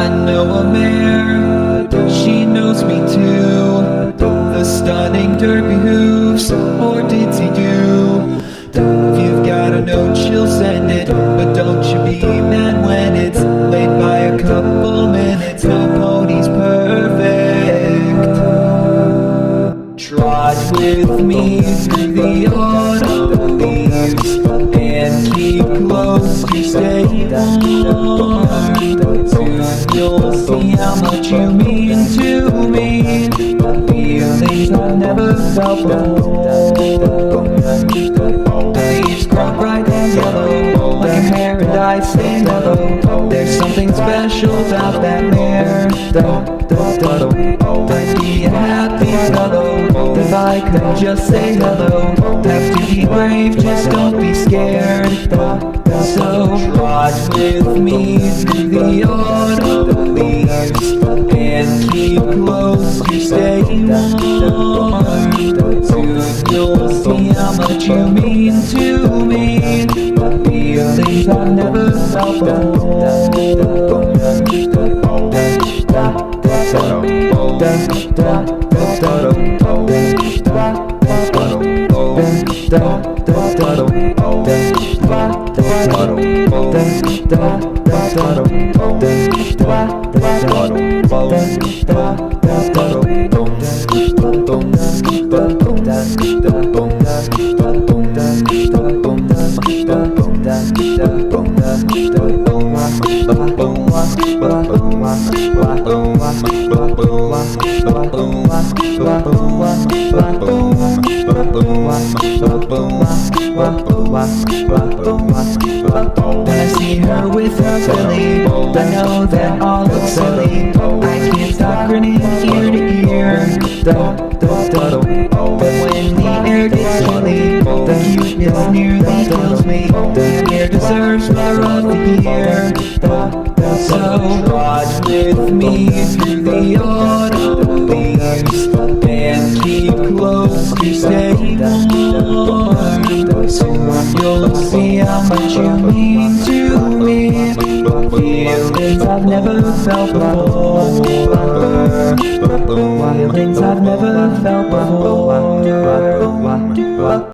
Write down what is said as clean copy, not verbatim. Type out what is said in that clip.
know a mare, she knows me too. The stunning derby hooves, or did he do? If you've got a note, she'll send it, but don't you be mad when it's late by a couple minutes. No pony's perfect. Trot with me through the autumn leaves and keep close to stay warm. Soon you'll see how much you mean to me, feelings I've never felt before. The leaves grow bright and yellow, like her hair and I stay mellow. There's something special about that mare. I'd be a happy fellow if I could just say hello. Have to be brave, just don't be scared. So trot with me through the autumn leaves and keep close to stay warm. Soon you'll see how much you mean to me, feelings I've never felt before. When I see her with her filly, I know that all looks silly. I can't stop grinning ear to ear. But when the air gets chilly, the cuteness nearly kills me. The air deserves more of the year. So trot with me through the autumn leaves and keep close to stay warm. Soon you'll see how much you mean to me, feelings I've never felt before. Feelings I've never felt before.